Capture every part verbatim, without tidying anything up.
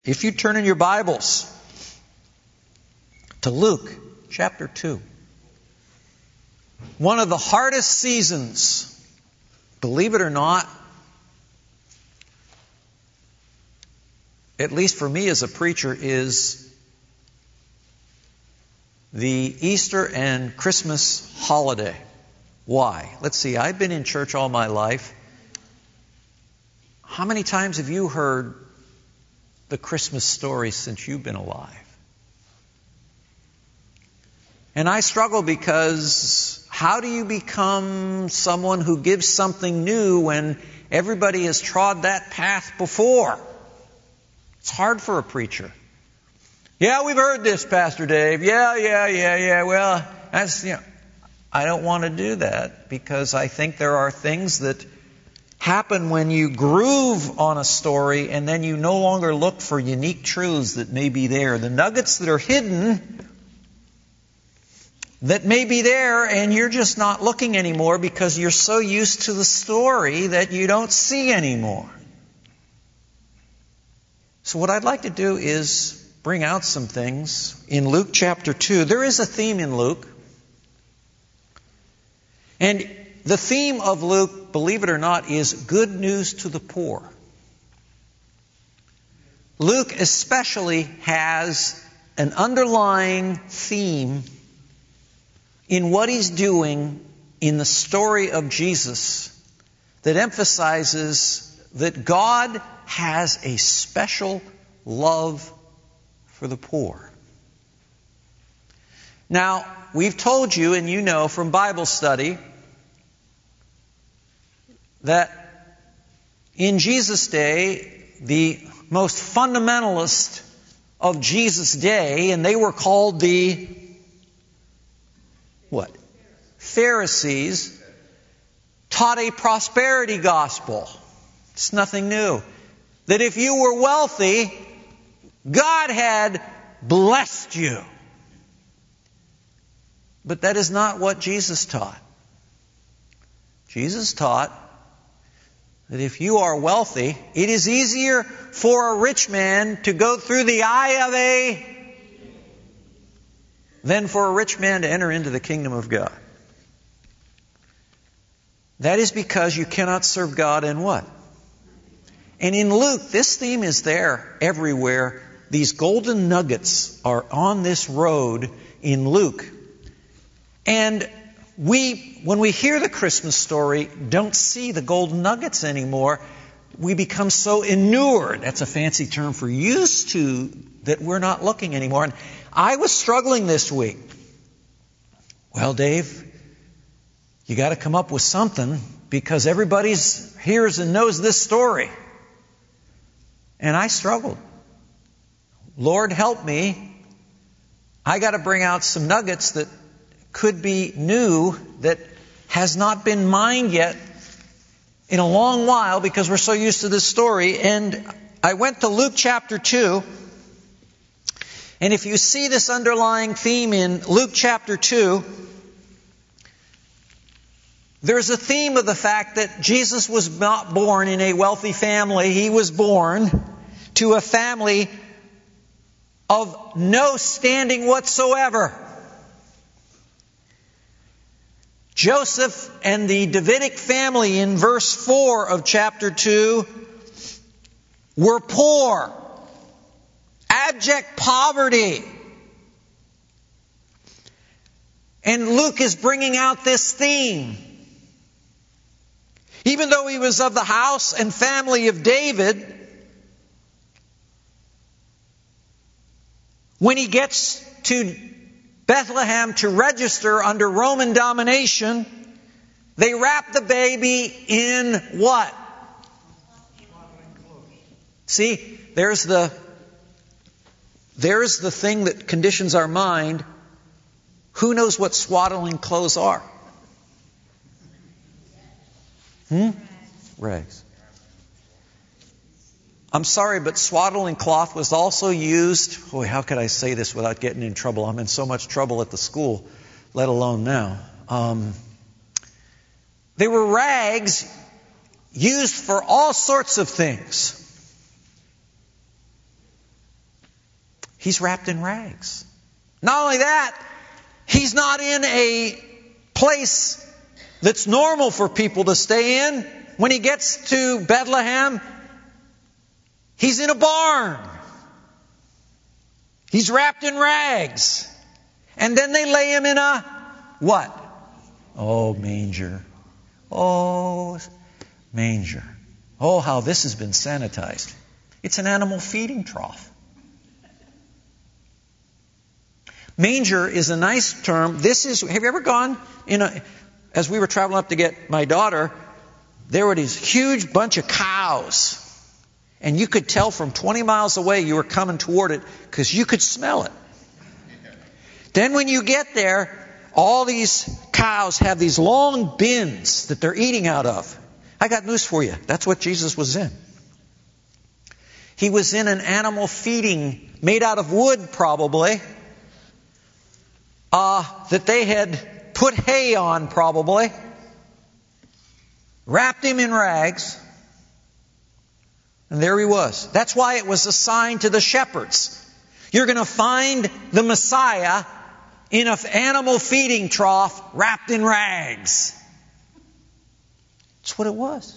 If you turn in your Bibles to Luke chapter two, one of the hardest seasons, believe it or not, at least for me as a preacher, is the Easter and Christmas holiday. Why? Let's see, I've been in church all my life. How many times have you heard the Christmas story since you've been alive? And I struggle because how do you become someone who gives something new when everybody has trod that path before? It's hard for a preacher. Yeah, we've heard this, Pastor Dave. Yeah, yeah, yeah, yeah. Well, that's, you know, I don't want to do that because I think there are things that happen when you groove on a story and then you no longer look for unique truths that may be there. The nuggets that are hidden that may be there and you're just not looking anymore because you're so used to the story that you don't see anymore. So what I'd like to do is bring out some things in Luke chapter two. There is a theme in Luke. And the theme of Luke, believe it or not, is good news to the poor. Luke especially has an underlying theme in what he's doing in the story of Jesus that emphasizes that God has a special love for the poor. Now, we've told you, and you know from Bible study, that in Jesus' day, the most fundamentalist of Jesus' day, and they were called the, what? Pharisees, taught a prosperity gospel. It's nothing new. That if you were wealthy, God had blessed you. But that is not what Jesus taught. Jesus taught that if you are wealthy, it is easier for a rich man to go through the eye of a than for a rich man to enter into the kingdom of God. That is because you cannot serve God and what? And in Luke, this theme is there everywhere. These golden nuggets are on this road in Luke. And we, when we hear the Christmas story, don't see the golden nuggets anymore. We become so inured, that's a fancy term for used to, that we're not looking anymore. And I was struggling this week. Well, Dave, you got to come up with something because everybody's hears and knows this story. And I struggled. Lord, help me. I got to bring out some nuggets that could be new, that has not been mined yet in a long while because we're so used to this story. And I went to Luke chapter two. And if you see this underlying theme in Luke chapter two, there's a theme of the fact that Jesus was not born in a wealthy family. He was born to a family of no standing whatsoever. Joseph and the Davidic family in verse four of chapter two were poor, abject poverty. And Luke is bringing out this theme. Even though he was of the house and family of David, when he gets to Bethlehem to register under Roman domination, they wrap the baby in what? See, there's the, there's the thing that conditions our mind. Who knows what swaddling clothes are? Hmm? Rags. I'm sorry, but swaddling cloth was also used. Boy, how could I say this without getting in trouble? I'm in so much trouble at the school, let alone now. Um, they were rags used for all sorts of things. He's wrapped in rags. Not only that, he's not in a place that's normal for people to stay in. When he gets to Bethlehem, he's in a barn. He's wrapped in rags. And then they lay him in a what? Oh, manger. Oh, manger. Oh, how this has been sanitized. It's an animal feeding trough. Manger is a nice term. This is, have you ever gone in a, as we were traveling up to get my daughter, there were these huge bunch of cows. And you could tell from twenty miles away you were coming toward it because you could smell it. Then when you get there, all these cows have these long bins that they're eating out of. I got news for you. That's what Jesus was in. He was in an animal feeding made out of wood probably, uh, that they had put hay on probably, wrapped him in rags, and there he was. That's why it was assigned to the shepherds. You're going to find the Messiah in an animal feeding trough wrapped in rags. That's what it was.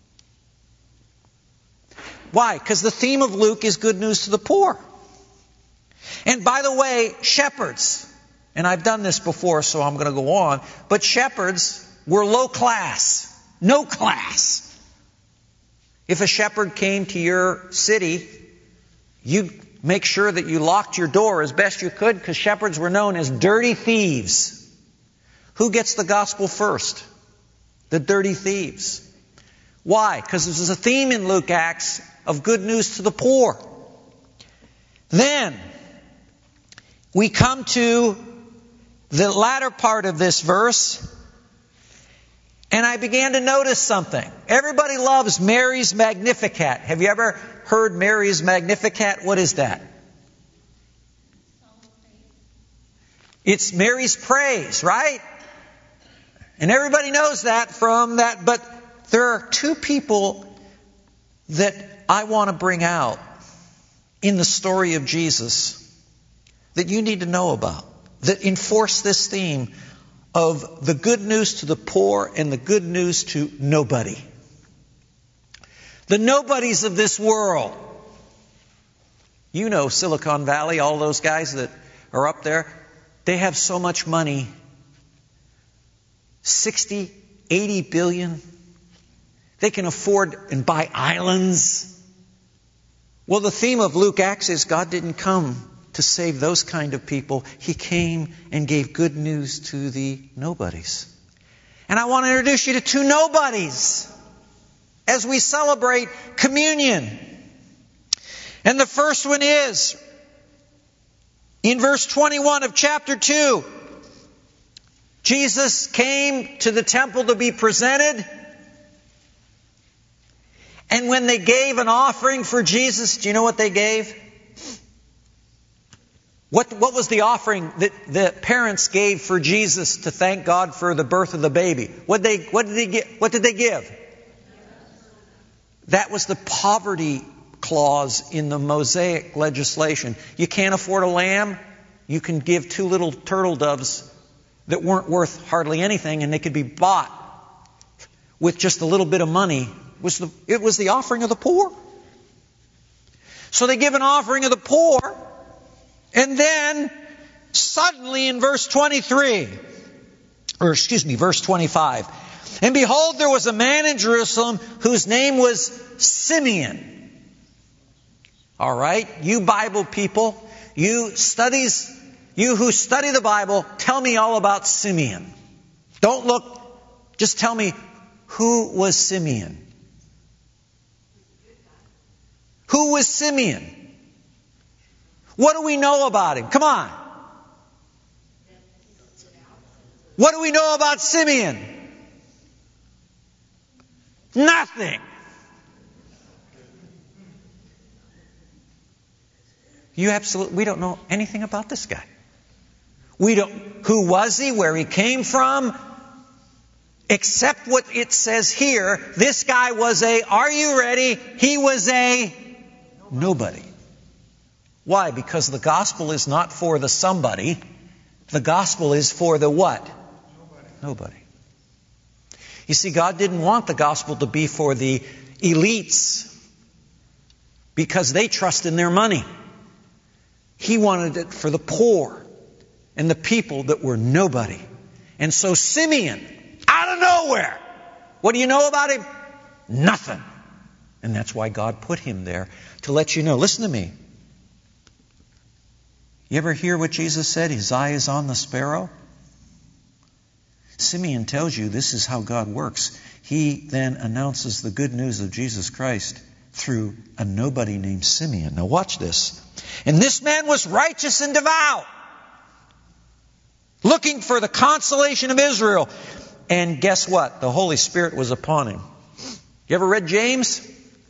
Why? Because the theme of Luke is good news to the poor. And by the way, shepherds, and I've done this before, so I'm going to go on, but shepherds were low class. No class. If a shepherd came to your city, you'd make sure that you locked your door as best you could, because shepherds were known as dirty thieves. Who gets the gospel first? The dirty thieves. Why? Because there's a theme in Luke Acts of good news to the poor. Then we come to the latter part of this verse, and I began to notice something. Everybody loves Mary's Magnificat. Have you ever heard Mary's Magnificat? What is that? It's Mary's praise, right? And everybody knows that from that. But there are two people that I want to bring out in the story of Jesus that you need to know about, that enforce this theme of the good news to the poor and the good news to nobody. The nobodies of this world. You know Silicon Valley, all those guys that are up there. They have so much money. sixty, eighty billion. They can afford and buy islands. Well, the theme of Luke Acts is God didn't come to save those kind of people. He came and gave good news to the nobodies. And I want to introduce you to two nobodies as we celebrate communion. And the first one is in verse twenty-one of chapter two. Jesus came to the temple to be presented. And when they gave an offering for Jesus, do you know what they gave? What, what was the offering that the parents gave for Jesus to thank God for the birth of the baby? What they, what did they give? What did they give? That was the poverty clause in the Mosaic legislation. You can't afford a lamb. You can give two little turtle doves that weren't worth hardly anything, and they could be bought with just a little bit of money. It was the, it was the offering of the poor. So they give an offering of the poor, and then suddenly in verse twenty-three, or excuse me, verse twenty-five, and behold, there was a man in Jerusalem whose name was Simeon. All right, you Bible people, you studies, you who study the Bible, tell me all about Simeon. Don't look, just tell me, who was Simeon? Who was Simeon? What do we know about him? Come on. What do we know about Simeon? Nothing. You absolutely, we don't know anything about this guy. We don't, who was he? Where he came from? Except what it says here. This guy was a, are you ready? He was a nobody. Why? Because the gospel is not for the somebody. The gospel is for the what? Nobody. Nobody. You see, God didn't want the gospel to be for the elites because they trust in their money. He wanted it for the poor and the people that were nobody. And so Simeon, out of nowhere, what do you know about him? Nothing. And that's why God put him there, to let you know. Listen to me. You ever hear what Jesus said? His eye is on the sparrow. Simeon tells you this is how God works. He then announces the good news of Jesus Christ through a nobody named Simeon. Now watch this. And this man was righteous and devout, looking for the consolation of Israel. And guess what? The Holy Spirit was upon him. You ever read James?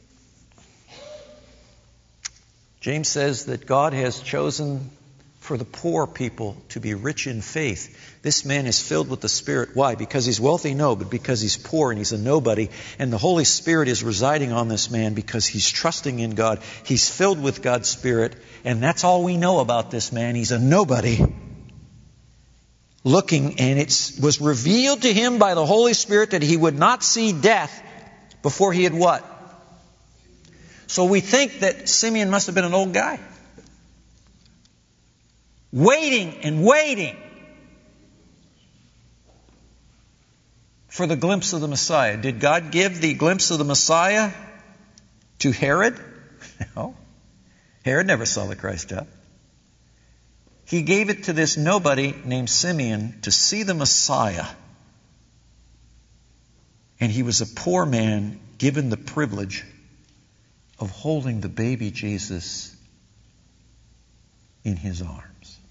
James says that God has chosen for the poor people to be rich in faith. This man is filled with the Spirit. Why? Because he's wealthy? No, but because he's poor and he's a nobody. And the Holy Spirit is residing on this man because he's trusting in God. He's filled with God's Spirit. And that's all we know about this man. He's a nobody. Looking, and it was revealed to him by the Holy Spirit that he would not see death before he had what? So we think that Simeon must have been an old guy. Waiting and waiting for the glimpse of the Messiah. Did God give the glimpse of the Messiah to Herod? No. Herod never saw the Christ child. He gave it to this nobody named Simeon to see the Messiah. And he was a poor man given the privilege of holding the baby Jesus in his arms.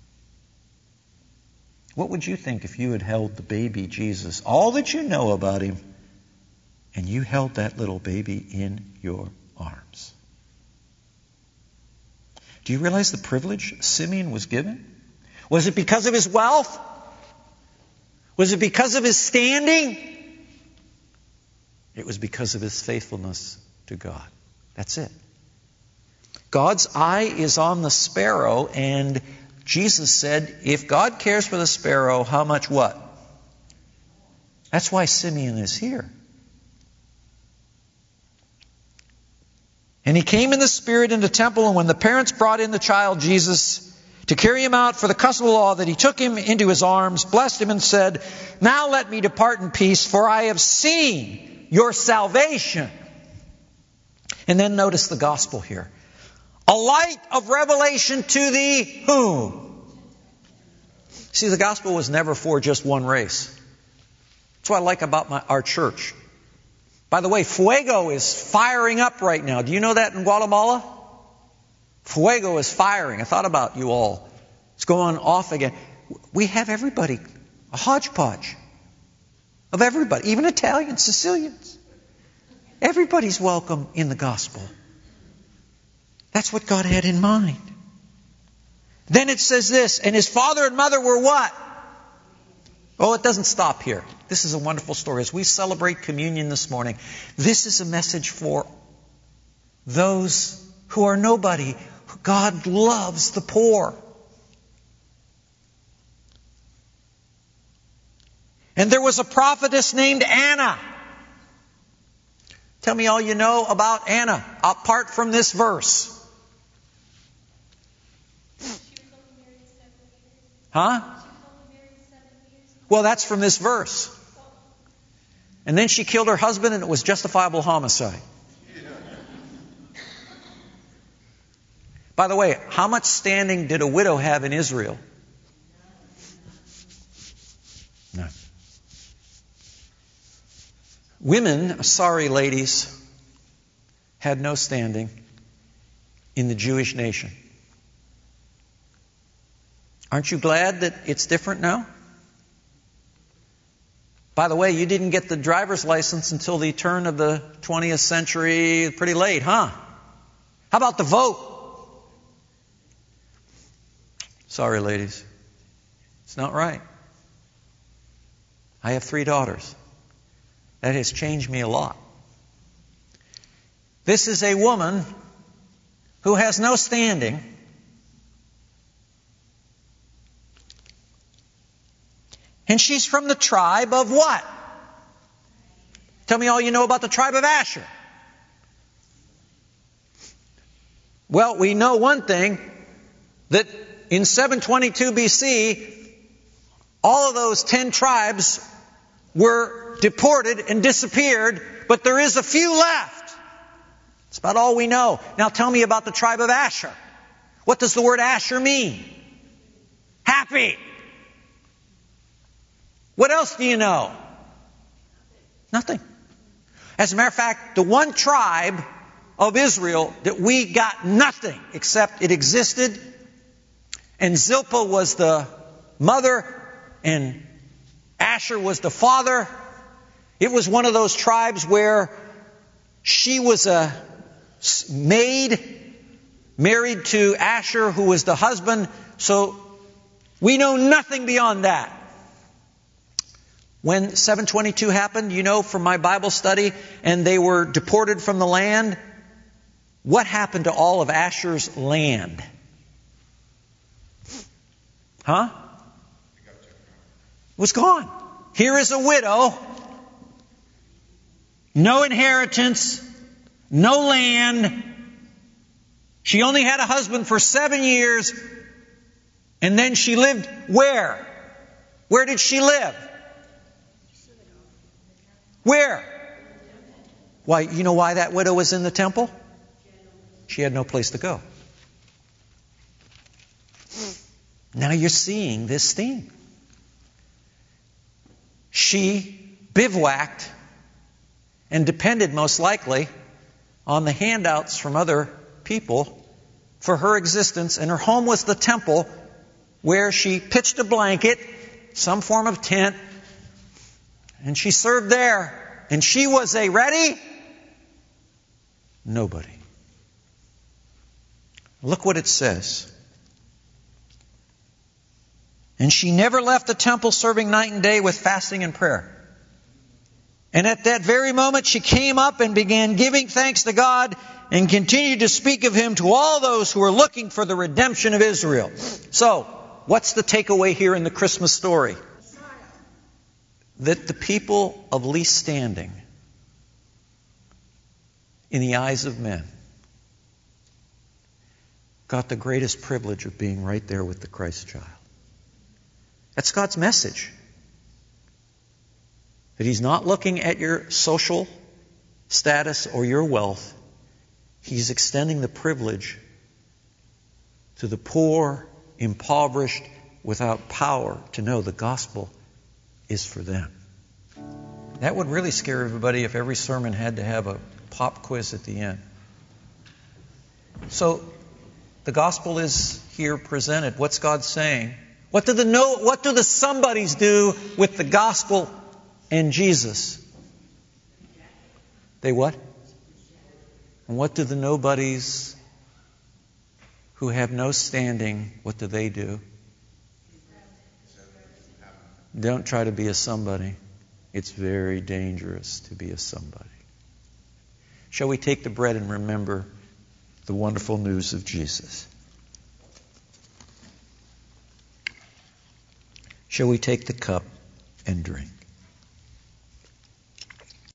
What would you think if you had held the baby Jesus, all that you know about him, and you held that little baby in your arms? Do you realize the privilege Simeon was given? Was it because of his wealth? Was it because of his standing? It was because of his faithfulness to God. That's it. God's eye is on the sparrow, and Jesus said, if God cares for the sparrow, how much what? That's why Simeon is here. And he came in the Spirit in the temple, and when the parents brought in the child Jesus to carry him out for the custom of the law, that he took him into his arms, blessed him, and said, now let me depart in peace, for I have seen your salvation. And then notice the gospel here. A light of revelation to the whom? See, the gospel was never for just one race. That's what I like about my, our church. By the way, Fuego is firing up right now. Do you know that in Guatemala? Fuego is firing. I thought about you all. It's going off again. We have everybody, a hodgepodge of everybody, even Italians, Sicilians. Everybody's welcome in the gospel. That's what God had in mind. Then it says this, and his father and mother were what? Oh, it doesn't stop here. This is a wonderful story. As we celebrate communion this morning, this is a message for those who are nobody. God loves the poor. And there was a prophetess named Anna. Tell me all you know about Anna, apart from this verse. Huh? Well, that's from this verse. And then she killed her husband, and it was justifiable homicide. By the way, how much standing did a widow have in Israel? No. Women, sorry ladies, had no standing in the Jewish nation. Aren't you glad that it's different now? By the way, you didn't get the driver's license until the turn of the twentieth century, pretty late, huh? How about the vote? Sorry, ladies. It's not right. I have three daughters. That has changed me a lot. This is a woman who has no standing And she's from the tribe of what? Tell me all you know about the tribe of Asher. Well, we know one thing, that in seven twenty-two B C, all of those ten tribes were deported and disappeared, but there is a few left. That's about all we know. Now tell me about the tribe of Asher. What does the word Asher mean? Happy. What else do you know? Nothing. As a matter of fact, the one tribe of Israel that we got nothing except it existed, and Zilpah was the mother and Asher was the father. It was one of those tribes where she was a maid married to Asher, who was the husband. So we know nothing beyond that. When seven twenty-two happened, you know from my Bible study, and they were deported from the land, what happened to all of Asher's land? Huh? It was gone. Here is a widow, no inheritance, no land. She only had a husband for seven years, and then she lived where? Where did she live? Where? Why, you know why that widow was in the temple? She had no place to go. Now you're seeing this theme. She bivouacked and depended most likely on the handouts from other people for her existence, and her home was the temple, where she pitched a blanket, some form of tent, and she served there. And she was a ready nobody. Look what it says. And she never left the temple, serving night and day with fasting and prayer. And at that very moment she came up and began giving thanks to God and continued to speak of Him to all those who were looking for the redemption of Israel. So, what's the takeaway here in the Christmas story? That the people of least standing in the eyes of men got the greatest privilege of being right there with the Christ child. That's God's message. That He's not looking at your social status or your wealth. He's extending the privilege to the poor, impoverished, without power to know the gospel is for them. That would really scare everybody if every sermon had to have a pop quiz at the end. So, the gospel is here presented. What's God saying? What do the no, what do the somebodies do with the gospel and Jesus? They what? And what do the nobodies who have no standing, what do they do? Don't try to be a somebody. It's very dangerous to be a somebody. Shall we take the bread and remember the wonderful news of Jesus? Shall we take the cup and drink?